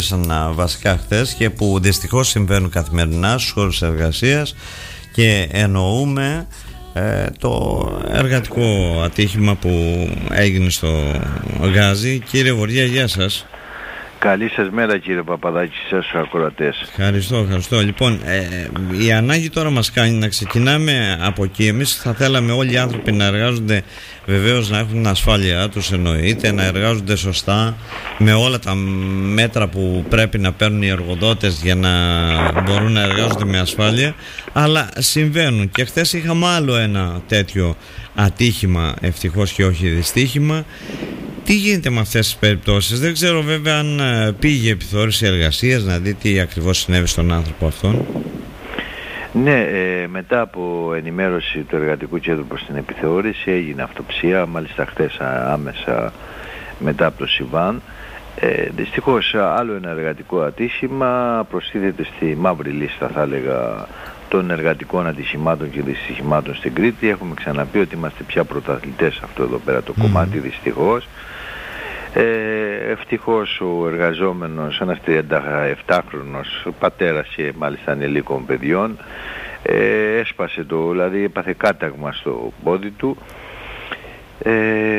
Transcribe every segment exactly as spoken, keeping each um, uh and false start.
βασικά χθες και που δυστυχώς συμβαίνουν καθημερινά στους χώρους εργασίας, και εννοούμε ε, το εργατικό ατύχημα που έγινε στο Γάζι. Κύριε Βοριά, γεια σας. Καλή σας μέρα, κύριε Παπαδάκη, σας τους ακροατές. Ευχαριστώ, ευχαριστώ. Λοιπόν, ε, η ανάγκη τώρα μας κάνει να ξεκινάμε από εκεί. Εμείς θα θέλαμε όλοι οι άνθρωποι να εργάζονται, βεβαίως να έχουν την ασφάλειά τους, εννοείται, να εργάζονται σωστά, με όλα τα μέτρα που πρέπει να παίρνουν οι εργοδότες για να μπορούν να εργάζονται με ασφάλεια. Αλλά συμβαίνουν, και χθες είχαμε άλλο ένα τέτοιο ατύχημα, ευτυχώς και όχι δυστύχημα. Τι γίνεται με αυτές τις περιπτώσεις? Δεν ξέρω βέβαια αν πήγε επιθεώρηση εργασίας να δει τι ακριβώς συνέβη στον άνθρωπο αυτόν. Ναι, ε, μετά από ενημέρωση του Εργατικού Κέντρου προς την επιθεώρηση έγινε αυτοψία, μάλιστα χθες άμεσα μετά από το Σιβάν. Ε, δυστυχώς άλλο ένα εργατικό ατύχημα προστίθεται στη μαύρη λίστα, θα έλεγα, των εργατικών ατυχημάτων και δυστυχημάτων στην Κρήτη. Έχουμε ξαναπεί ότι είμαστε πια πρωταθλητές σε αυτό εδώ πέρα το mm. κομμάτι, δυστυχώς. Ε, ευτυχώς ο εργαζόμενος, ένας τριανταεπτάχρονος πατέρας και μάλιστα ανηλίκων παιδιών, ε, έσπασε το, δηλαδή έπαθε κάταγμα στο πόδι του. Ε,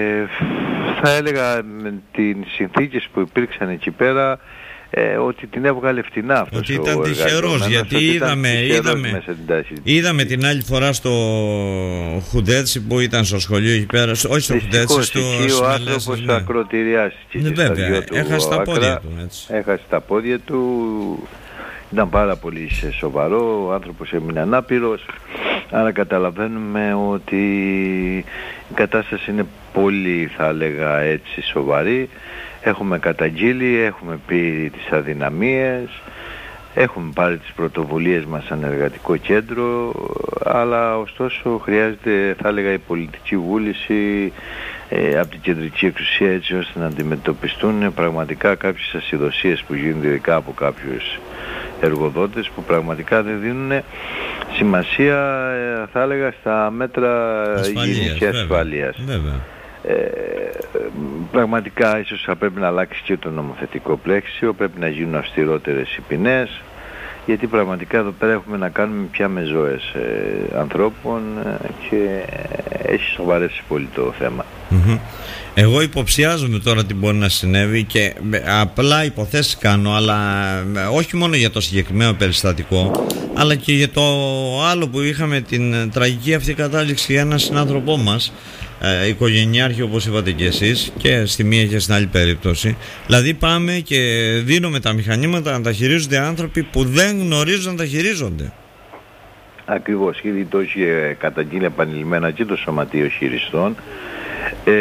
θα έλεγα με τις συνθήκες που υπήρξαν εκεί πέρα, Ε, ότι την έβγαλε φτηνά αυτός ότι ήταν τυχερός, γιατί είδαμε, είδαμε, είδαμε την άλλη φορά στο Χουντέτσι που ήταν στο σχολείο εκεί πέρα, όχι στο Χουντέτσι, στο Σμελές. Ο άνθρωπος ναι. θα ακροτηριάσει ναι, βέβαια, έχασε τα πόδια του, έτσι. Έχασε τα πόδια του, ήταν πάρα πολύ σοβαρό, ο άνθρωπος έμεινε ανάπηρος, άρα καταλαβαίνουμε ότι η κατάσταση είναι πολύ, θα έλεγα έτσι, σοβαρή. Έχουμε καταγγείλει, έχουμε πει τις αδυναμίες, έχουμε πάρει τις πρωτοβουλίες μας σαν εργατικό κέντρο, αλλά ωστόσο χρειάζεται, θα έλεγα, η πολιτική βούληση ε, από την κεντρική εξουσία, έτσι ώστε να αντιμετωπιστούν πραγματικά κάποιες ασυδοσίες που γίνονται ειδικά από κάποιους εργοδότες που πραγματικά δεν δίνουν σημασία, ε, θα έλεγα, στα μέτρα υγιεινής και ασφαλείας. Ε, πραγματικά ίσως θα πρέπει να αλλάξει και το νομοθετικό πλαίσιο, πρέπει να γίνουν αυστηρότερες οι ποινές, γιατί πραγματικά εδώ πέρα έχουμε να κάνουμε πια με ζωές ε, ανθρώπων ε, και έχει σοβαρεύσει πολύ το θέμα. Mm-hmm. Εγώ υποψιάζομαι τώρα τι μπορεί να συνέβη και απλά υποθέσεις κάνω, αλλά όχι μόνο για το συγκεκριμένο περιστατικό, αλλά και για το άλλο που είχαμε, την τραγική αυτή κατάληξη για έναν συνάνθρωπό μας, ε, οικογενειάρχη όπως είπατε και εσείς, και στη μία και στην άλλη περίπτωση. Δηλαδή πάμε και δίνουμε τα μηχανήματα να τα χειρίζονται άνθρωποι που δεν γνωρίζουν να τα χειρίζονται. Ακριβώς, ήδη το έχει καταγγείλει επανειλημμένα και το Σωματείο Χειριστών. Ε,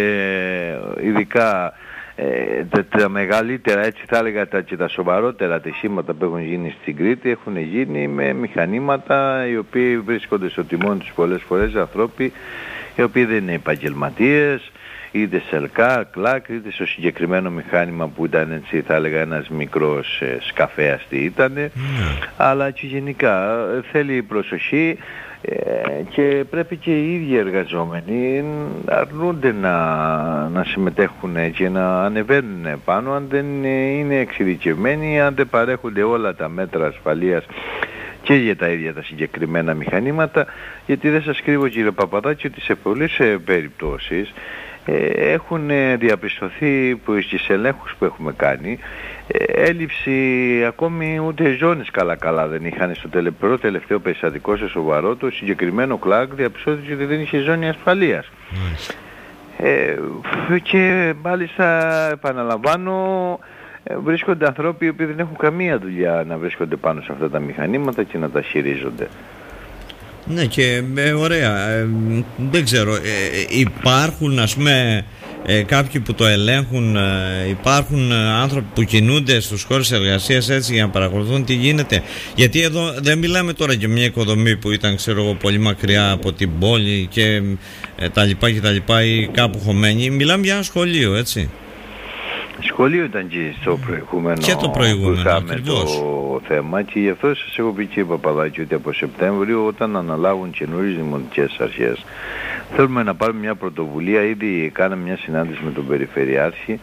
ειδικά ε, τα, τα μεγαλύτερα, έτσι θα έλεγα, τα, και τα σοβαρότερα ατυχήματα που έχουν γίνει στην Κρήτη έχουν γίνει με μηχανήματα οι οποίοι βρίσκονται στο τιμόνι τους πολλές φορές ανθρώποι οι οποίοι δεν είναι επαγγελματίες, είτε σε ΕΛΚΑ, ΚΛΑΚ, είτε στο συγκεκριμένο μηχάνημα που ήταν, έτσι θα έλεγα, ένας μικρός ε, σκαφέας τι ήταν, mm. αλλά και γενικά ε, θέλει προσοχή. Ε, και πρέπει και οι ίδιοι εργαζόμενοι αρνούνται να, να συμμετέχουν και να ανεβαίνουν πάνω αν δεν είναι εξειδικευμένοι, αν δεν παρέχονται όλα τα μέτρα ασφαλείας και για τα ίδια τα συγκεκριμένα μηχανήματα, γιατί δεν σας κρύβω, κύριε Παπαδάκη, ότι σε πολλές περιπτώσεις ε, έχουν διαπιστωθεί που στις ελέγχους που έχουμε κάνει ε, έλλειψη ακόμη ούτε ζώνες καλά-καλά δεν είχαν. Στο τελευταίο, τελευταίο περιστατικό σε σοβαρό, το συγκεκριμένο κλακ διαπιστώθηκε ότι δεν είχε ζώνη ασφαλείας. Mm. Ε, και μάλιστα επαναλαμβάνω, βρίσκονται ανθρώποι οι οποίοι δεν έχουν καμία δουλειά να βρίσκονται πάνω σε αυτά τα μηχανήματα και να τα χειρίζονται. Ναι, και ε, ωραία, ε, δεν ξέρω, ε, υπάρχουν ας πούμε ε, κάποιοι που το ελέγχουν, ε, υπάρχουν άνθρωποι που κινούνται στους χώρους εργασίας έτσι για να παρακολουθούν τι γίνεται, γιατί εδώ δεν μιλάμε τώρα για μια οικοδομή που ήταν, ξέρω εγώ, πολύ μακριά από την πόλη και ε, τα λοιπά και τα λοιπά ή κάπου χωμένη, μιλάμε για ένα σχολείο, έτσι. Σχολείο ήταν και στο προηγούμενο, και το προηγούμενο ακριβώς το θέμα, και γι' αυτό σας έχω πει, κύριε Παπαδάκη, ότι από Σεπτέμβριο, όταν αναλάβουν καινούριες δημοτικές αρχές, θέλουμε να πάρουμε μια πρωτοβουλία. Ήδη κάναμε μια συνάντηση με τον Περιφερειάρχη,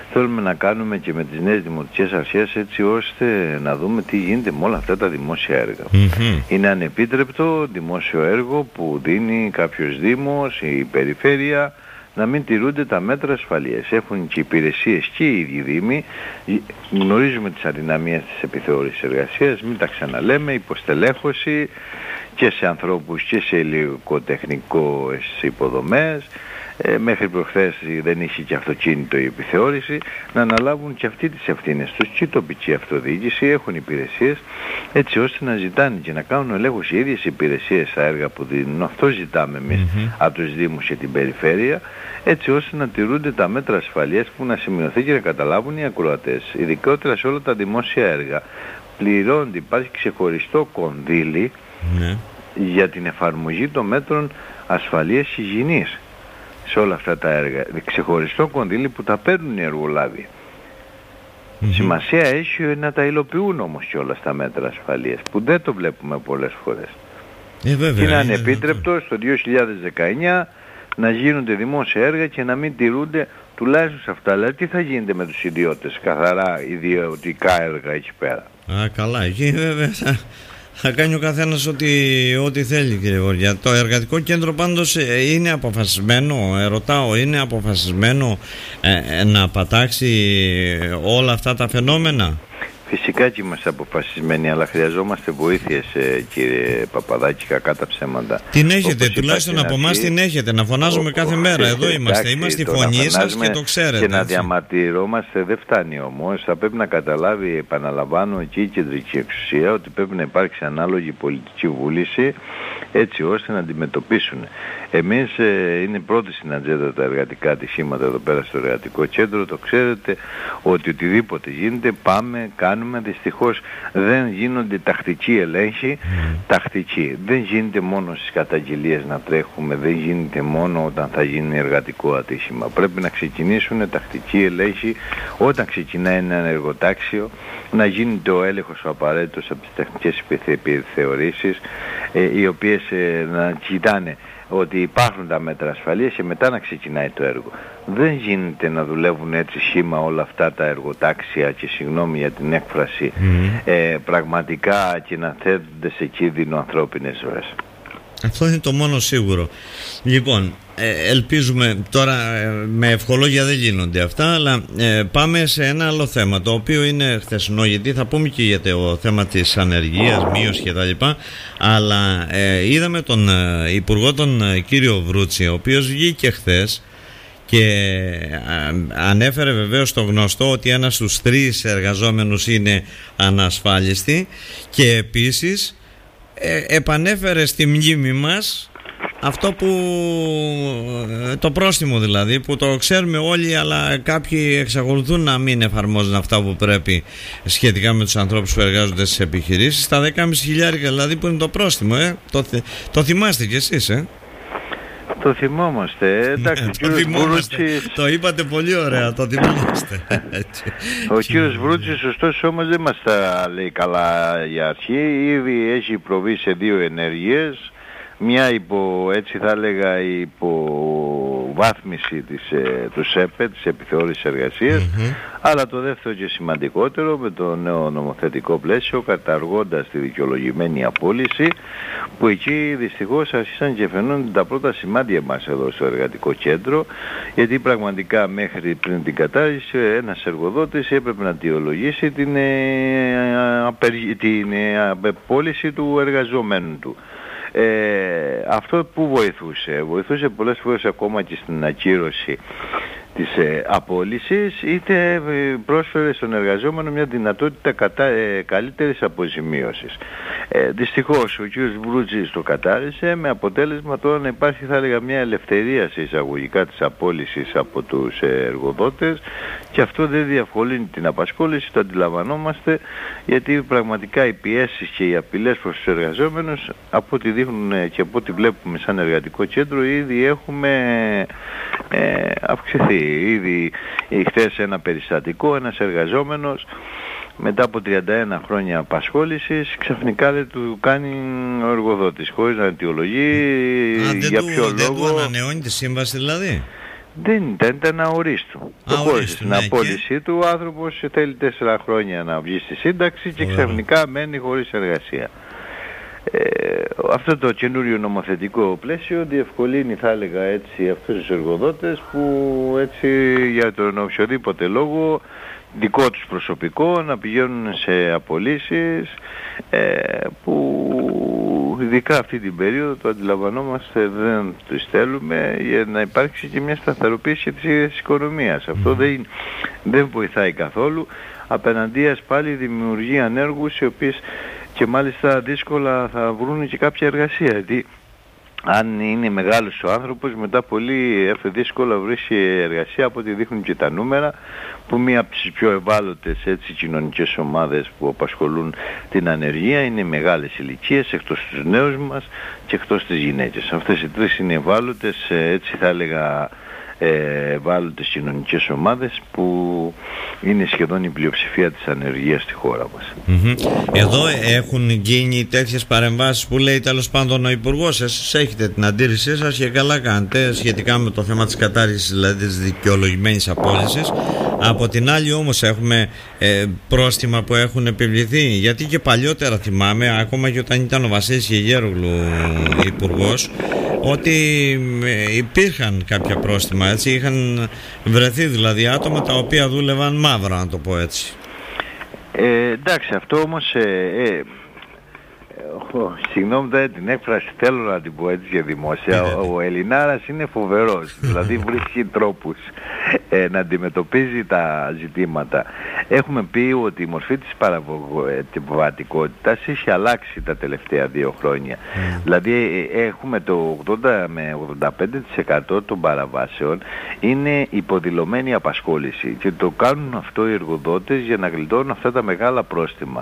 θέλουμε να κάνουμε και με τις νέες δημοτικές αρχές, έτσι ώστε να δούμε τι γίνεται με όλα αυτά τα δημόσια έργα. Mm-hmm. Είναι ανεπίτρεπτο δημόσιο έργο που δίνει κάποιος δήμος, η περιφέρεια, να μην τηρούνται τα μέτρα ασφαλείας. Έχουν και υπηρεσίες και οι ίδιοι δήμοι. Γνωρίζουμε τις αδυναμίες της επιθεώρησης εργασίας, μην τα ξαναλέμε, υποστελέχωση και σε ανθρώπους και σε υλικοτεχνικό υποδομές. Ε, μέχρι προχθές δεν είχε και αυτοκίνητο η επιθεώρηση, να αναλάβουν και αυτοί τις ευθύνες τους και η τοπική αυτοδιοίκηση, έχουν υπηρεσίες, έτσι ώστε να ζητάνε και να κάνουν ελέγχους οι ίδιες υπηρεσίες στα έργα που δίνουν. Αυτό ζητάμε εμείς mm-hmm. από τους Δήμους και την Περιφέρεια, έτσι ώστε να τηρούνται τα μέτρα ασφαλείας που να σημειωθεί και να καταλάβουν οι ακροατές, ειδικότερα σε όλα τα δημόσια έργα. Πληρώνεται, υπάρχει ξεχωριστό κονδύλι mm-hmm. για την εφαρμογή των μέτρων ασφαλείας υγιεινής σε όλα αυτά τα έργα. Ξεχωριστό κονδύλι που τα παίρνουν οι εργολάβοι. Mm-hmm. Σημασία έχει να τα υλοποιούν όμως και όλα στα μέτρα ασφαλείας, που δεν το βλέπουμε πολλές φορές. Ε, βέβαια, είναι ανεπίτρεπτο είναι... στο δύο χιλιάδες δεκαεννιά να γίνονται δημόσια έργα και να μην τηρούνται τουλάχιστον σε αυτά. Δηλαδή τι θα γίνεται με τους ιδιώτες, καθαρά ιδιωτικά έργα εκεί πέρα. Α, καλά, εκεί βέβαια θα, θα κάνει ο καθένας ό,τι, ό,τι θέλει, κύριε Γοργιά. Το εργατικό κέντρο πάντως είναι αποφασισμένο, ερωτάω, είναι αποφασισμένο ε, να πατάξει όλα αυτά τα φαινόμενα. Φυσικά και είμαστε αποφασισμένοι, αλλά χρειαζόμαστε βοήθειες, ε, κύριε Παπαδάκη, κακά τα ψέματα. Την έχετε, τουλάχιστον από εμάς την έχετε, να φωνάζουμε ο, κάθε ο, μέρα, εδώ είμαστε, εντάξει, είμαστε η φωνή σας και το ξέρετε. Και να διαμαρτυρόμαστε δεν φτάνει όμως, θα πρέπει να καταλάβει, επαναλαμβάνω, εκεί η κεντρική εξουσία, ότι πρέπει να υπάρξει ανάλογη πολιτική βούληση, έτσι ώστε να αντιμετωπίσουν. Εμείς ε, είναι πρώτη στην ατζέντα τα εργατικά ατυχήματα εδώ πέρα στο εργατικό κέντρο, το ξέρετε, ότι οτιδήποτε γίνεται πάμε, κάνουμε. Δυστυχώς δεν γίνονται τακτικοί ελέγχοι, mm. τακτικοί. Δεν γίνεται μόνο στις καταγγελίες να τρέχουμε, δεν γίνεται μόνο όταν θα γίνει εργατικό ατύχημα. Πρέπει να ξεκινήσουν τακτικοί ελέγχοι όταν ξεκινάει ένα εργοτάξιο, να γίνεται ο έλεγχος ο απαραίτητος από τις τεχνικές επιθεωρήσεις, ε, οι οποίες ε, να κοιτάνε ότι υπάρχουν τα μέτρα ασφαλείας και μετά να ξεκινάει το έργο. Δεν γίνεται να δουλεύουν έτσι σχήμα όλα αυτά τα εργοτάξια και συγγνώμη για την έκφραση mm. ε, πραγματικά και να θέτονται σε κίνδυνο ανθρώπινες ζωές. Αυτό είναι το μόνο σίγουρο. Λοιπόν, ε, ελπίζουμε τώρα, ε, με ευχολόγια δεν γίνονται αυτά, αλλά ε, πάμε σε ένα άλλο θέμα, το οποίο είναι χθεσινό, γιατί θα πούμε και για το θέμα της ανεργίας, μείωση και τα λοιπά, αλλά ε, είδαμε τον ε, Υπουργό, τον ε, κύριο Βρούτση, ο οποίος βγήκε χθες και ε, ανέφερε βεβαίως το γνωστό ότι ένας στους τρεις εργαζόμενους είναι ανασφάλιστοι και επίσης Ε, επανέφερε στη μνήμη μας αυτό που το πρόστιμο, δηλαδή, που το ξέρουμε όλοι, αλλά κάποιοι εξακολουθούν να μην εφαρμόζουν αυτά που πρέπει σχετικά με τους ανθρώπους που εργάζονται στις επιχειρήσεις, τα δεκάμισι χιλιάρικα δηλαδή, που είναι το πρόστιμο, ε? το, το θυμάστε κι εσείς, ε? Το θυμόμαστε, εντάξει, ναι, ο κύριος Βρούτσης... Το είπατε πολύ ωραία, το θυμόμαστε. Ο κύριος Βρούτσης, ωστόσο, όμως δεν μας τα λέει καλά για αρχή. Ήδη έχει προβεί σε δύο ενέργειες. Μια υπό, έτσι θα έλεγα, υποβάθμιση της, ε, του ΣΕΠΕ, της επιθεώρησης εργασίας, mm-hmm. αλλά το δεύτερο και σημαντικότερο, με το νέο νομοθετικό πλαίσιο, καταργώντας τη δικαιολογημένη απόλυση, που εκεί δυστυχώς άρχισαν και φαινόνται τα πρώτα σημάδια μας εδώ στο εργατικό κέντρο, γιατί πραγματικά μέχρι πριν την κατάργηση ένας εργοδότης έπρεπε να δικαιολογήσει την, ε, απεργ... την ε, απόλυση του εργαζομένου του. Ε, αυτό που βοηθούσε, βοηθούσε πολλές φορές ακόμα και στην ακύρωση της ε, απόλυσης, είτε ε, πρόσφερε στον εργαζόμενο μια δυνατότητα κατά, ε, καλύτερης αποζημίωσης. Ε, δυστυχώς ο κ. Βρούτζης το κατάρρισε, με αποτέλεσμα τώρα να υπάρχει, θα έλεγα, μια ελευθερία σε εισαγωγικά της απόλυσης από τους ε, εργοδότες, και αυτό δεν διευκολύνει την απασχόληση, το αντιλαμβανόμαστε, γιατί πραγματικά οι πιέσεις και οι απειλές προς τους εργαζόμενους, από ό,τι δείχνουν ε, και από ό,τι βλέπουμε σαν εργατικό κέντρο, ήδη έχουμε ε, αυξηθεί. Ήδη χθες ένα περιστατικό, ένας εργαζόμενος μετά από τριάντα ένα χρόνια απασχόλησης ξαφνικά δεν του κάνει ο εργοδότης, χωρίς να αιτιολογεί. Α, για του, ποιο δεν λόγο. Δεν του ανανεώνει τη σύμβαση δηλαδή. Δεν ήταν, ήταν αορίστου. Προχώρησε στην ναι, απόλυσή και... του, ο άνθρωπος θέλει τέσσερα χρόνια να βγει στη σύνταξη και ξαφνικά μένει χωρίς εργασία. Ε, αυτό το καινούριο νομοθετικό πλαίσιο διευκολύνει, θα έλεγα έτσι, αυτούς τους εργοδότες που έτσι για τον οποιοδήποτε λόγο δικό τους προσωπικό να πηγαίνουν σε απολύσεις ε, που ειδικά αυτή την περίοδο το αντιλαμβανόμαστε, δεν τους θέλουμε για να υπάρξει και μια σταθεροποίηση της οικονομίας. Mm. Αυτό δεν, δεν βοηθάει καθόλου, απέναντίας πάλι δημιουργεί ανέργους οι οποίες και μάλιστα δύσκολα θα βρουν και κάποια εργασία. Γιατί αν είναι μεγάλος ο άνθρωπος, μετά πολύ δύσκολα βρίσκει εργασία, από ό,τι δείχνουν και τα νούμερα, που μία από τις πιο ευάλωτες έτσι, κοινωνικές ομάδες που απασχολούν την ανεργία είναι οι μεγάλες ηλικίες, εκτός τους νέους μας και εκτός τις γυναίκες. Αυτές οι τρεις είναι ευάλωτες, έτσι θα έλεγα, ευάλωτες κοινωνικές ομάδες που είναι σχεδόν η πλειοψηφία της ανεργίας στη χώρα μας. Mm-hmm. Εδώ έχουν γίνει τέτοιες παρεμβάσεις που λέει τέλος πάντων ο Υπουργός. Εσείς έχετε την αντίρρησή σας και καλά κάνετε σχετικά με το θέμα της κατάργησης, δηλαδή της δικαιολογημένης απόλυσης. Από την άλλη όμως έχουμε ε, πρόστιμα που έχουν επιβληθεί, γιατί και παλιότερα θυμάμαι, ακόμα και όταν ήταν ο Βασίλης Γεγέρογλου Υπουργός, ότι ε, υπήρχαν κάποια πρόστιμα, έτσι, είχαν βρεθεί δηλαδή άτομα τα οποία δούλευαν μαύρα, να το πω έτσι. Ε, εντάξει, αυτό όμως ε, ε, Oh, συγγνώμη δε, την έκφραση θέλω να την πω έτσι για δημόσια. Ο, ο Ελληνάρας είναι φοβερός, δηλαδή βρίσκει τρόπους ε, να αντιμετωπίζει τα ζητήματα. Έχουμε πει ότι η μορφή της παραβατικότητας έχει αλλάξει τα τελευταία δύο χρόνια. Mm. Δηλαδή ε, έχουμε το ογδόντα με ογδόντα πέντε τοις εκατό των παραβάσεων είναι υποδηλωμένη απασχόληση και το κάνουν αυτό οι εργοδότες για να γλιτώνουν αυτά τα μεγάλα πρόστιμα.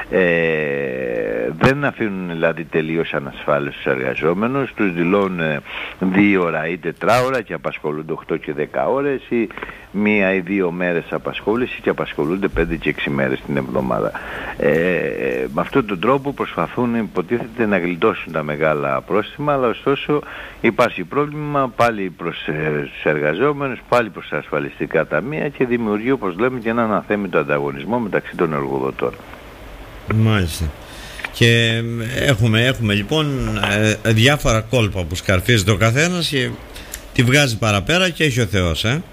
Ε, δεν αφήνουν δηλαδή τελείως ανασφάλιστους τους εργαζόμενους, τους δηλώνουν δύο ώρα ή τετράωρα και απασχολούνται οκτώ και δέκα ώρες ή μία ή δύο μέρες απασχόληση και απασχολούνται πέντε και έξι μέρες την εβδομάδα. Ε, με αυτόν τον τρόπο προσπαθούν υποτίθεται να γλιτώσουν τα μεγάλα πρόστιμα, αλλά ωστόσο υπάρχει πρόβλημα πάλι προς ε, τους εργαζόμενους, πάλι προς τα ασφαλιστικά ταμεία και δημιουργεί, όπως λέμε, και έναν αθέμητο ανταγωνισμό μεταξύ των εργοδοτών. Μάλιστα. Και έχουμε, έχουμε λοιπόν ε, διάφορα κόλπα που σκαρφίζει το καθένας και τη βγάζει παραπέρα και έχει ο Θεός, ε.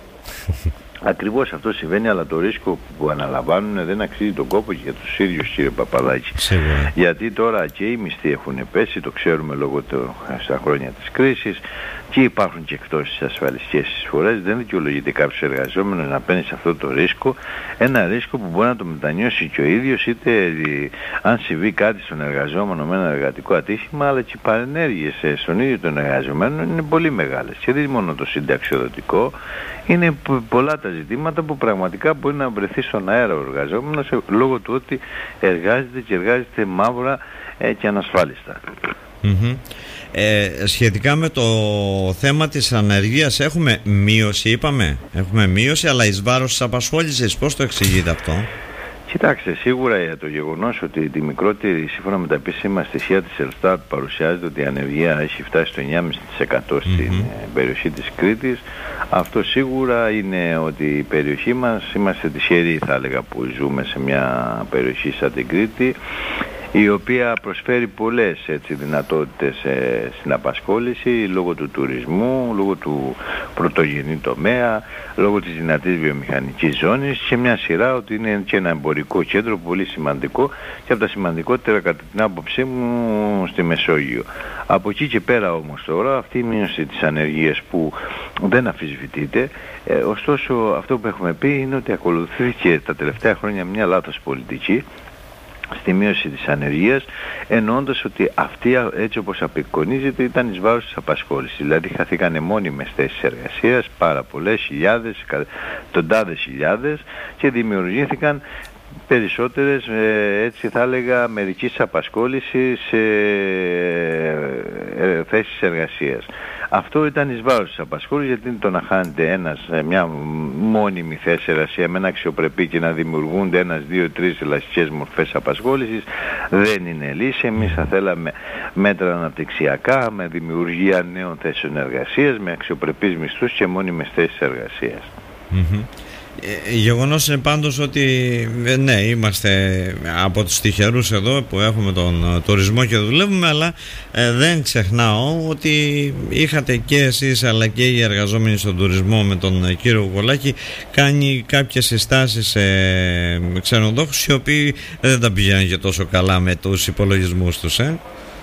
Ακριβώς αυτό συμβαίνει, αλλά το ρίσκο που αναλαμβάνουν δεν αξίζει τον κόπο και για τους ίδιους, κύριε Παπαδάκη. Σίγουρα. Γιατί τώρα και οι μισθοί έχουν πέσει, το ξέρουμε λόγω το, στα χρόνια της κρίσης, και υπάρχουν και εκτός τις ασφαλιστικές εισφορές. Δεν δικαιολογείται κάποιος εργαζόμενος να παίρνει σε αυτό το ρίσκο, ένα ρίσκο που μπορεί να το μετανιώσει και ο ίδιος, είτε αν συμβεί κάτι στον εργαζόμενο με ένα εργατικό ατύχημα, αλλά και οι παρενέργειες στον ίδιο τον εργαζομένο είναι πολύ μεγάλες. Και δεν είναι μόνο το συνταξιοδοτικό, είναι πολλά τα ζητήματα που πραγματικά μπορεί να βρεθεί στον αέρα ο εργαζόμενος λόγω του ότι εργάζεται και εργάζεται μαύρα ε, και ανασφάλιστα. Mm-hmm. Ε, σχετικά με το θέμα της ανεργίας έχουμε μείωση, είπαμε, έχουμε μείωση, αλλά εις βάρος της απασχόλησης, πώς το εξηγείτε αυτό? Κοιτάξτε, σίγουρα για το γεγονός ότι τη μικρότερη, σύμφωνα με τα επίσημα στοιχεία της Ελστάτ, παρουσιάζεται ότι η ανεργία έχει φτάσει στο εννιά κόμμα πέντε τοις εκατό mm-hmm. στην περιοχή της Κρήτης. Αυτό σίγουρα είναι ότι η περιοχή μας, είμαστε τυχεροί θα έλεγα που ζούμε σε μια περιοχή σαν την Κρήτη, η οποία προσφέρει πολλές έτσι, δυνατότητες ε, στην απασχόληση λόγω του τουρισμού, λόγω του πρωτογενή τομέα, λόγω της δυνατής βιομηχανικής ζώνης και μια σειρά ότι είναι και ένα εμπορικό κέντρο πολύ σημαντικό και από τα σημαντικότερα κατά την άποψή μου στη Μεσόγειο. Από εκεί και πέρα όμως τώρα αυτή η μείωση της ανεργίας που δεν αμφισβητείται, ε, ωστόσο αυτό που έχουμε πει είναι ότι ακολουθήθηκε τα τελευταία χρόνια μια λάθος πολιτική στη μείωση της ανεργίας, εννοώντας ότι αυτή έτσι όπως απεικονίζεται ήταν εις βάρος της απασχόλησης. Δηλαδή χαθήκανε μόνιμες θέσεις εργασίας, πάρα πολλές χιλιάδες, εκατοντάδες χιλιάδες, και δημιουργήθηκαν περισσότερες, έτσι θα έλεγα, μερικής απασχόλησης σε θέσεις εργασίας. Αυτό ήταν εις βάρος της απασχόλησης, γιατί το να χάνεται ένας, μια μόνιμη θέση εργασία με ένα αξιοπρεπή και να δημιουργούνται ένας, δύο, τρεις ελαστικές μορφές απασχόλησης δεν είναι λύση. Εμείς θα θέλαμε μέτρα αναπτυξιακά, με δημιουργία νέων θέσεων εργασίας, με αξιοπρεπείς μισθούς και μόνιμες θέσεις εργασίας. Mm-hmm. Ε, γεγονός είναι πάντως ότι ναι, είμαστε από τους τυχερούς εδώ που έχουμε τον τουρισμό και δουλεύουμε, αλλά ε, δεν ξεχνάω ότι είχατε και εσείς αλλά και οι εργαζόμενοι στον τουρισμό με τον κύριο Κουκολάκη κάνει κάποιες συστάσεις σε ξενοδόχους οι οποίοι δεν τα πηγαίνουν και τόσο καλά με τους υπολογισμούς τους, ε?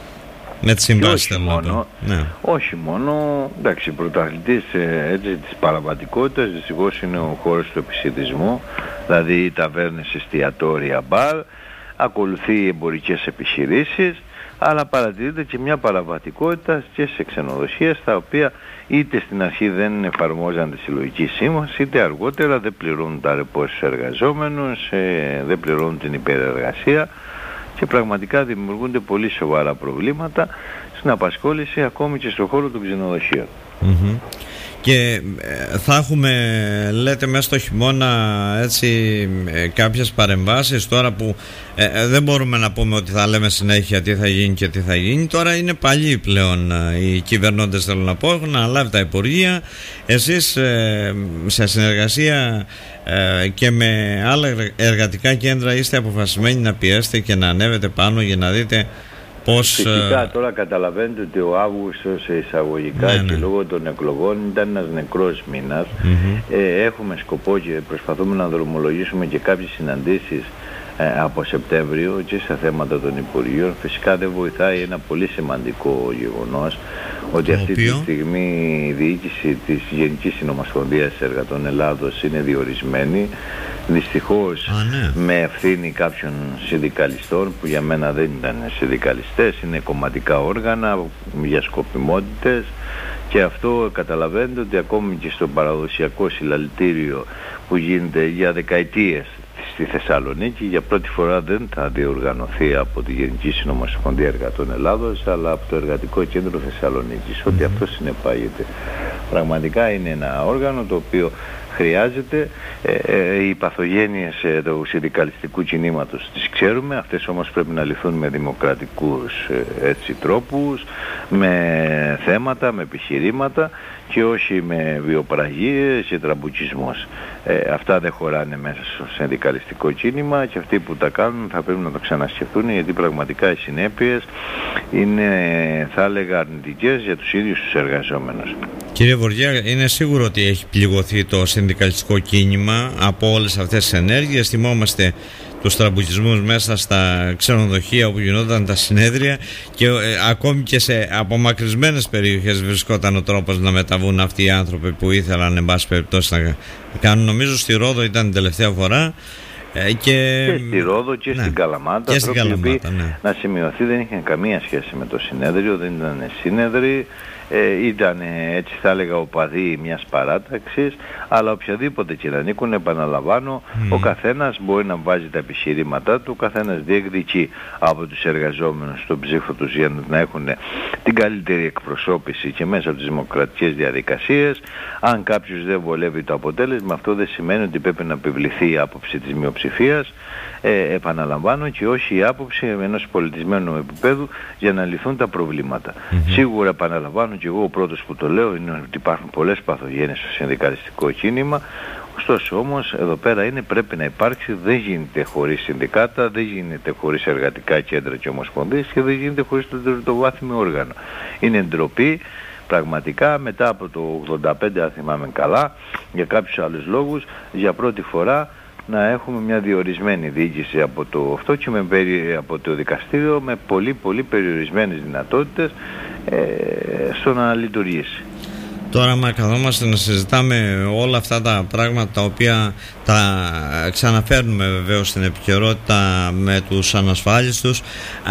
Με τις συμβάσεις όχι μόνο, ναι. όχι μόνο, εντάξει, πρωταθλητής έτσι, της παραβατικότητας δυστυχώς είναι ο χώρος του επισιτισμού, δηλαδή οι ταβέρνες, εστιατόρια, μπαρ, ακολουθεί οι εμπορικές επιχειρήσεις, αλλά παρατηρείται και μια παραβατικότητα και σε ξενοδοχεία, στα οποία είτε στην αρχή δεν εφαρμόζαν τη συλλογική σύμβαση, είτε αργότερα δεν πληρώνουν τα ρεπό στους εργαζόμενους, δεν πληρώνουν την υπερεργασία, και πραγματικά δημιουργούνται πολύ σοβαρά προβλήματα στην απασχόληση ακόμη και στον χώρο των ξενοδοχείων. Mm-hmm. Και ε, θα έχουμε, λέτε, μέσα στο χειμώνα έτσι ε, κάποιες παρεμβάσεις τώρα που ε, ε, δεν μπορούμε να πούμε ότι θα λέμε συνέχεια τι θα γίνει και τι θα γίνει. Τώρα είναι παλιοί πλέον ε, οι κυβερνώντες, θέλω να πω, έχουν αναλάβει τα υπουργεία. Εσείς ε, σε συνεργασία ε, και με άλλα εργατικά κέντρα είστε αποφασισμένοι να πιέσετε και να ανέβετε πάνω για να δείτε πώς... Φυσικά τώρα καταλαβαίνετε ότι ο Αύγουστος εισαγωγικά ναι, ναι. και λόγω των εκλογών ήταν ένας νεκρός μήνας. Mm-hmm. Ε, έχουμε σκοπό και προσπαθούμε να δρομολογήσουμε και κάποιες συναντήσεις ε, από Σεπτέμβριο και σε θέματα των Υπουργείων. Φυσικά δεν βοηθάει ένα πολύ σημαντικό γεγονός, ότι αυτή τη στιγμή η διοίκηση της Γενικής Συνομοσπονδίας Εργατών Ελλάδος είναι διορισμένη. Δυστυχώς Α, ναι. με ευθύνη κάποιων συνδικαλιστών που για μένα δεν ήταν συνδικαλιστές, είναι κομματικά όργανα για σκοπιμότητες, και αυτό καταλαβαίνετε ότι ακόμη και στο παραδοσιακό συλλαλητήριο που γίνεται για δεκαετίες στη Θεσσαλονίκη για πρώτη φορά δεν θα διοργανωθεί από τη Γενική Συνομοσπονδία Εργατών Ελλάδος, αλλά από το Εργατικό Κέντρο Θεσσαλονίκης, ότι αυτό συνεπάγεται. Πραγματικά είναι ένα όργανο το οποίο χρειάζεται. Ε, ε, οι παθογένειες ε, του συνδικαλιστικού κινήματος τις ξέρουμε, αυτές όμως πρέπει να λυθούν με δημοκρατικούς ε, έτσι, τρόπους, με θέματα, με επιχειρήματα και όχι με βιοπραγίες και τραμπουκισμούς. Ε, αυτά δεν χωράνε μέσα στο συνδικαλιστικό κίνημα, και αυτοί που τα κάνουν θα πρέπει να το ξανασκεφτούν, γιατί πραγματικά οι συνέπειες είναι, θα έλεγα, αρνητικές για τους ίδιους τους εργαζόμενους. Κύριε Βοριά, είναι σίγουρο ότι έχει πληγωθεί το συνδικαλιστικό κίνημα από όλες αυτές τις ενέργειες. Θυμόμαστε τους τραμπουκισμούς μέσα στα ξενοδοχεία όπου γινόταν τα συνέδρια, και ε, ακόμη και σε απομακρυσμένες περιοχές βρισκόταν ο τρόπος να μεταβούν αυτοί οι άνθρωποι που ήθελαν εν πάση περιπτώσει να κάνουν. Νομίζω στη Ρόδο ήταν την τελευταία φορά. Ε, και... και στη Ρόδο και ναι. στην Καλαμάτα. Και στην Καλαμάτα, ναι. Να σημειωθεί δεν είχαν καμία σχέση με το συνέδριο, δεν ήταν σύνεδροι. Ε, ήταν έτσι θα έλεγα οπαδοί μιας παράταξης, αλλά οποιαδήποτε και να ανήκουν, επαναλαμβάνω, mm. ο καθένας μπορεί να βάζει τα επιχειρήματά του, ο καθένας διεκδικεί από τους εργαζόμενους στον ψήφο τους για να έχουν την καλύτερη εκπροσώπηση και μέσα από τις δημοκρατικές διαδικασίες. Αν κάποιος δεν βολεύει το αποτέλεσμα, αυτό δεν σημαίνει ότι πρέπει να επιβληθεί η άποψη της μειοψηφίας, ε, επαναλαμβάνω, και όχι η άποψη ενός πολιτισμένου επίπεδου για να λυθούν τα προβλήματα. Mm-hmm. Σίγουρα, επαναλαμβάνω, και εγώ ο πρώτος που το λέω, είναι ότι υπάρχουν πολλές παθογένειες στο συνδικαλιστικό κίνημα. Ωστόσο όμως εδώ πέρα είναι, πρέπει να υπάρξει, δεν γίνεται χωρίς συνδικάτα, δεν γίνεται χωρίς εργατικά κέντρα και ομοσπονδίες, και δεν γίνεται χωρίς το τριτοβάθμιο όργανο. Είναι ντροπή πραγματικά, μετά από το ογδόντα πέντε, αν θυμάμαι καλά, για κάποιους άλλους λόγους, για πρώτη φορά να έχουμε μια διορισμένη διοίκηση από το αυτό και με, από το δικαστήριο με πολύ πολύ περιορισμένες δυνατότητες ε, στο να λειτουργήσει. Τώρα μα καθόμαστε να συζητάμε όλα αυτά τα πράγματα τα οποία τα ξαναφέρνουμε βεβαίως στην επικαιρότητα με τους ανασφάλιστους.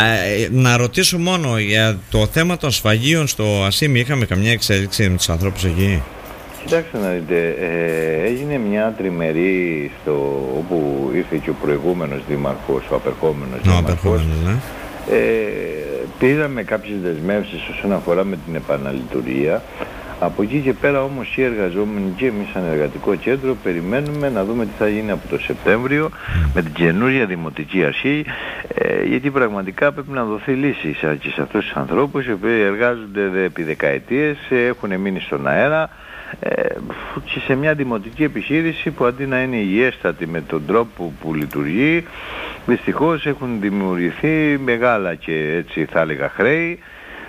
Ε, να ρωτήσω μόνο για το θέμα των σφαγίων στο Ασίμι, είχαμε καμιά εξέλιξη με τους ανθρώπους εκεί? Κοιτάξτε να δείτε, ε, έγινε μια τριμερή στο, όπου ήρθε και ο προηγούμενος δήμαρχος, ο απερχόμενος no, δήμαρχος. Ναι. Ε, πήραμε κάποιες δεσμεύσεις όσον αφορά με την επαναλειτουργία. Από εκεί και πέρα όμως οι εργαζόμενοι και εμείς σαν εργατικό κέντρο περιμένουμε να δούμε τι θα γίνει από το Σεπτέμβριο με την καινούργια δημοτική αρχή, ε, γιατί πραγματικά πρέπει να δοθεί λύση και σε αυτούς τους ανθρώπους οι οποίοι εργάζονται επί δεκαετίες, έχουν μείνει στον αέρα ε, και σε μια δημοτική επιχείρηση που αντί να είναι υγιέστατη με τον τρόπο που λειτουργεί, δυστυχώς έχουν δημιουργηθεί μεγάλα και έτσι θα έλεγα χρέη.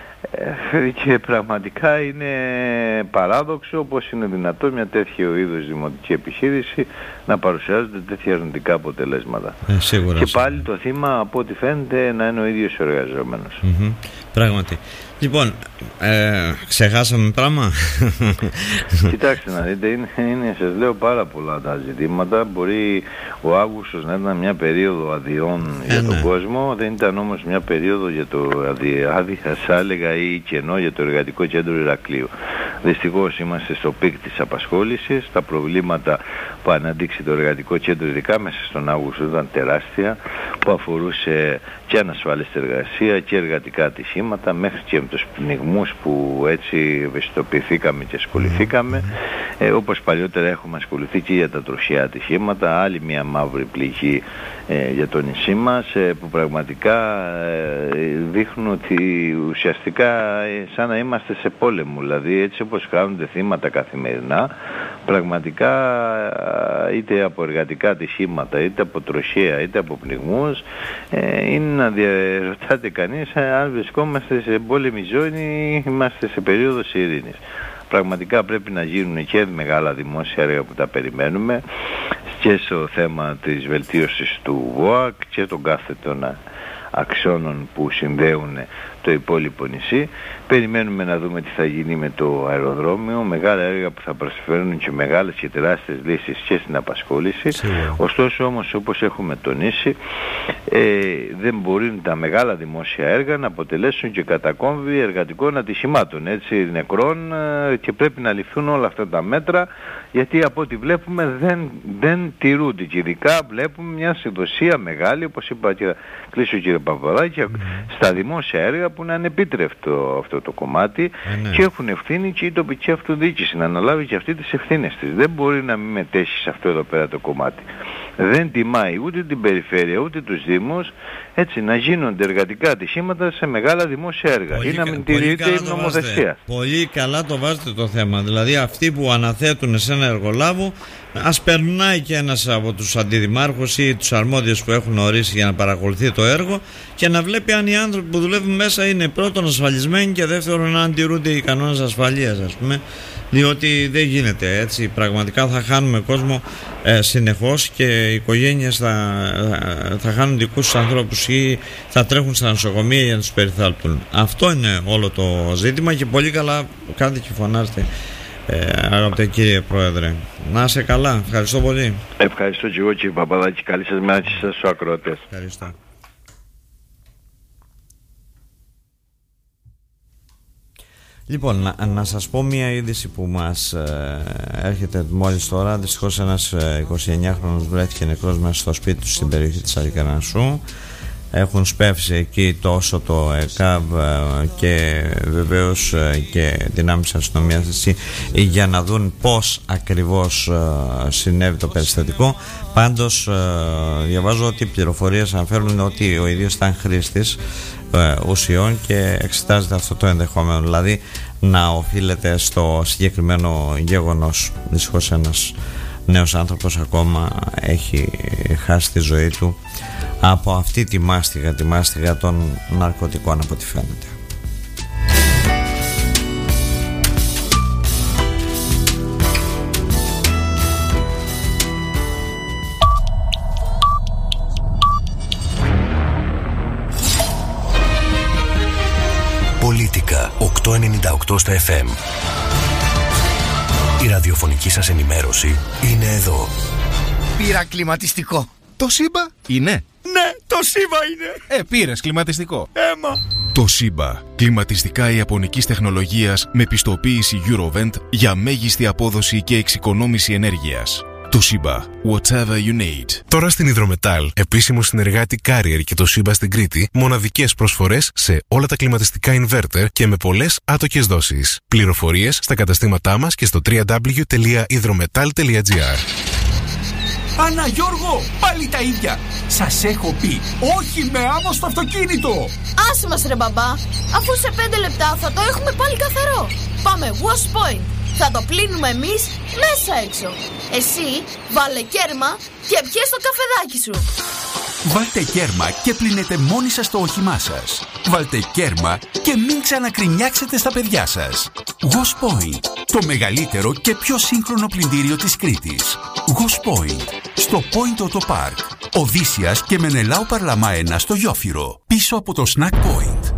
Και πραγματικά είναι παράδοξο πως είναι δυνατόν μια τέτοια είδους δημοτική επιχείρηση να παρουσιάζονται τέτοια αρνητικά αποτελέσματα. Ε, σίγουρα, και σίγουρα. πάλι το θύμα από ό,τι φαίνεται να είναι ο ίδιος ο εργαζόμενος. Mm-hmm. Πράγματι. Λοιπόν, ε, ξεχάσαμε πράγμα. Κοιτάξτε να δείτε, είναι, είναι, σας λέω πάρα πολλά τα ζητήματα. Μπορεί ο Αύγουστος να ήταν μια περίοδο αδειών ε, για τον ναι. κόσμο, δεν ήταν όμως μια περίοδο για το άδεια, θα έλεγα, ή κενό για το εργατικό κέντρο Ηρακλείου. Δυστυχώς είμαστε στο πικ της απασχόλησης, τα προβλήματα που αναδείξει το εργατικό κέντρο ειδικά μέσα στον Αύγουστο ήταν τεράστια, που αφορούσε και ανασφάλιστη εργασία και εργατικά ατυχήματα, μέχρι και με τους πνιγμούς που έτσι ευαισθητοποιηθήκαμε και ασχοληθήκαμε. Ε, όπως παλιότερα έχουμε ασχοληθεί και για τα τροχαία ατυχήματα, άλλη μια μαύρη πληγή ε, για το νησί μας, ε, που πραγματικά ε, δείχνουν ότι ουσιαστικά ε, σαν να είμαστε σε πόλεμο, δηλαδή έτσι όπως κάνονται θύματα καθημερινά, πραγματικά είτε από εργατικά ατυχήματα, είτε από τροχαία, είτε από πνιγμούς, ε, είναι να διαρωτάται κανείς αν βρισκόμαστε σε πόλεμη ζώνη ή είμαστε σε περίοδος ειρήνης. Πραγματικά πρέπει να γίνουν και μεγάλα δημόσια έργα που τα περιμένουμε και στο θέμα της βελτίωσης του ΒΟΑΚ και των κάθετων αξώνων που συνδέουν το υπόλοιπο νησί. Περιμένουμε να δούμε τι θα γίνει με το αεροδρόμιο, μεγάλα έργα που θα προσφέρουν και μεγάλες και τεράστιες λύσεις και στην απασχόληση. Yeah. Ωστόσο όμως, όπως έχουμε τονίσει, ε, δεν μπορούν τα μεγάλα δημόσια έργα να αποτελέσουν και κατακόμβη εργατικών ατυχημάτων, έτσι, νεκρών, ε, και πρέπει να ληφθούν όλα αυτά τα μέτρα, γιατί από ό,τι βλέπουμε δεν, δεν τηρούνται, και ειδικά βλέπουμε μια συνδοσία μεγάλη, όπως είπα και κλείσω κύριε Παπαδάκη, mm. στα δημόσια έργα που είναι ανεπίτρευτο αυτό το κομμάτι, mm. και έχουν ευθύνη και η τοπική αυτοδιοίκηση να αναλάβει και αυτή τις ευθύνες της. Δεν μπορεί να μην μετέχει σε αυτό εδώ πέρα το κομμάτι. Δεν τιμάει ούτε την περιφέρεια ούτε τους δήμους, έτσι, να γίνονται εργατικά ατυχήματα σε μεγάλα δημόσια έργα πολύ, ή να μην τηρείται η νομοθεσία. Πολύ καλά το βάζετε το θέμα. Δηλαδή αυτοί που αναθέτουν σε ένα εργολάβο, ας περνάει και ένας από τους αντιδημάρχους ή τους αρμόδιους που έχουν ορίσει για να παρακολουθεί το έργο και να βλέπει αν οι άνθρωποι που δουλεύουν μέσα είναι πρώτον ασφαλισμένοι και δεύτερον αν τηρούνται οι κανόνες ασφαλείας, ας πούμε. Διότι δεν γίνεται έτσι. Πραγματικά θα χάνουμε κόσμο ε, συνεχώς και οι οικογένειες θα, θα χάνουν δικούς τους ανθρώπους ή θα τρέχουν στα νοσοκομεία για να τους περιθάλπτουν. Αυτό είναι όλο το ζήτημα και πολύ καλά κάντε και φωνάστε, ε, αγαπητέ κύριε Πρόεδρε. Να είσαι καλά. Ευχαριστώ πολύ. Ευχαριστώ και εγώ κύριε Παπαδάκη. Καλή σας μέρα και σας στους ακροατές. Ευχαριστώ. Λοιπόν, να, να σας πω μια είδηση που μας ε, έρχεται μόλις τώρα. Δυστυχώς ένας ε, εικοσιεννιάχρονος βρέθηκε νεκρός μέσα στο σπίτι του στην περιοχή της Αλικαρνασσού. Έχουν σπεύσει εκεί τόσο το ΕΚΑΒ ε, και βεβαίως ε, και δυνάμεις αστυνομίας για να δουν πώς ακριβώς ε, συνέβη το περιστατικό. Πάντως ε, διαβάζω ότι οι πληροφορίες αναφέρουν ότι ο ίδιος ήταν χρήστης ε, ουσιών και εξετάζεται αυτό το ενδεχόμενο, δηλαδή να οφείλεται στο συγκεκριμένο γεγονός. Δυστυχώς ένας νέος άνθρωπος ακόμα έχει χάσει τη ζωή του από αυτή τη μάστιγα, τη μάστιγα των ναρκωτικών, από ό,τι φαίνεται. Πολίτικα οκτακόσια ενενήντα οκτώ στα εφ εμ. Η ραδιοφωνική σας ενημέρωση είναι εδώ. Πήρα κλιματιστικό. Το ΣΥΜΠΑ είναι. Ναι, το ΣΥΜΠΑ είναι. Ε, πήρες κλιματιστικό. Έμα. Toshiba. Κλιματιστικά ιαπωνικής τεχνολογίας με πιστοποίηση Eurovent για μέγιστη απόδοση και εξοικονόμηση ενέργειας. Toshiba. Whatever you need. Τώρα στην Ιδρομετάλ, επίσημο συνεργάτη Carrier και Toshiba στην Κρήτη, μοναδικές προσφορές σε όλα τα κλιματιστικά inverter και με πολλές άτοκες δόσεις. Πληροφορίες στα καταστήματά μας και στο double-u double-u double-u τελεία ιδρομετάλ τελεία τζι άρ. Ανά Γιώργο, πάλι τα ίδια. Σας έχω πει, όχι με άμμο στο αυτοκίνητο. Άσε μας ρε μπαμπά, αφού σε πέντε λεπτά θα το έχουμε πάλι καθαρό. Πάμε wash point. Θα το πλύνουμε εμείς μέσα έξω. Εσύ βάλε κέρμα και πιες το καφεδάκι σου. Βάλτε κέρμα και πλύνετε μόνοι σας το όχημά σας. Βάλτε κέρμα και μην ξανακρινιάξετε στα παιδιά σας. Wash Point, το μεγαλύτερο και πιο σύγχρονο πλυντήριο της Κρήτης. Wash Point, στο Point Auto Park, Οδύσσιας και Μενελάου Παρλαμά ένα στο Γιόφυρο, πίσω από το Snack Point.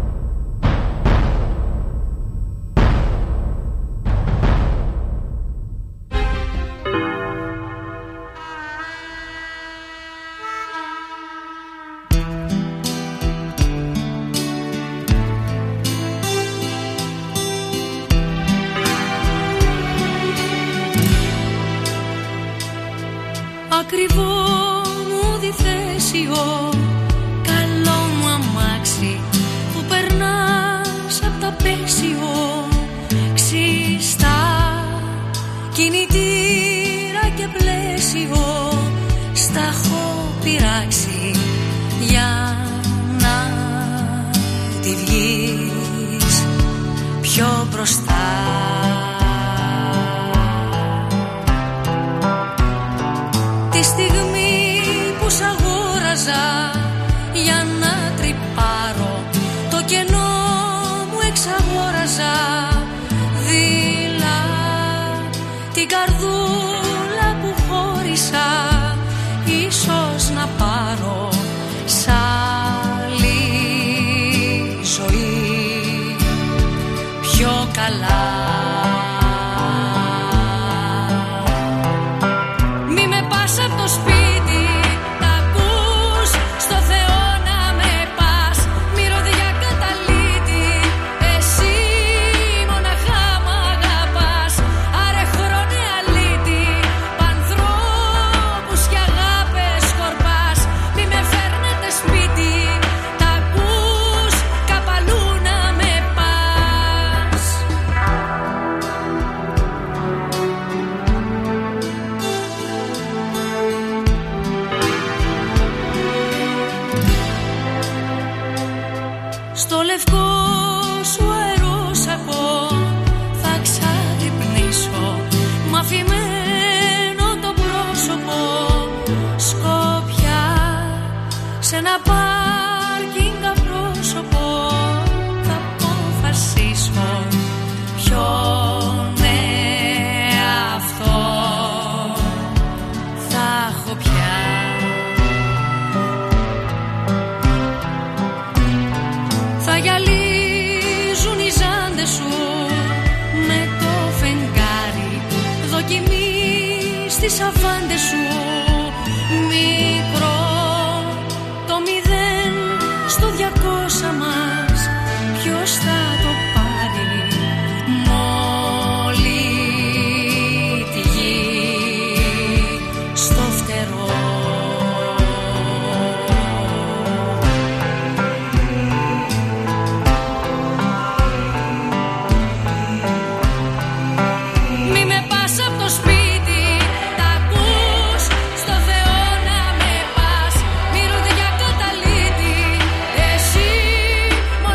Ακριβό μου διθέσιο, καλό μου αμάξι που περνάς απ' τα πέσιο. Ξιστά, κινητήρα και πλαίσιο, στα έχω πειράξει για να τη βγεις πιο μπροστά. Τη στιγμή που σ' αγόραζα για να τρυπάρω, το κενό μου εξαγόραζα δειλά. Την καρδούλα που χώρισα ίσως να πάρω σ' άλλη ζωή πιο καλά. τις αβάντες σου. Μικρό το μηδέν στο διακόσια μας, ποιος θα το πάρει? Μόλι τη γη στο φτερό. Μη με πας απ' το σπίτι, τα ακούς, στο Θεό να με πας. Μη ρωτή για καταλήτη, εσύ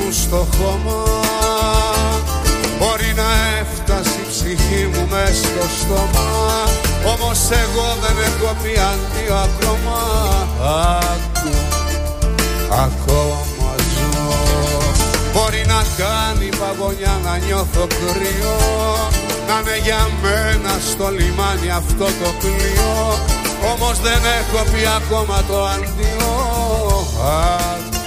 μου στο χώμα. Μπορεί να έφτασε η ψυχή μου μες στο στόμα, όμως εγώ δεν έχω πει αντίο ακόμα. Άκου, ακόμα ζω. Μπορεί να κάνει παγωνιά να νιώθω κρύο, να είναι για μένα στο λιμάνι αυτό το πλοίο, όμως δεν έχω πει ακόμα το αντίο. Άκου,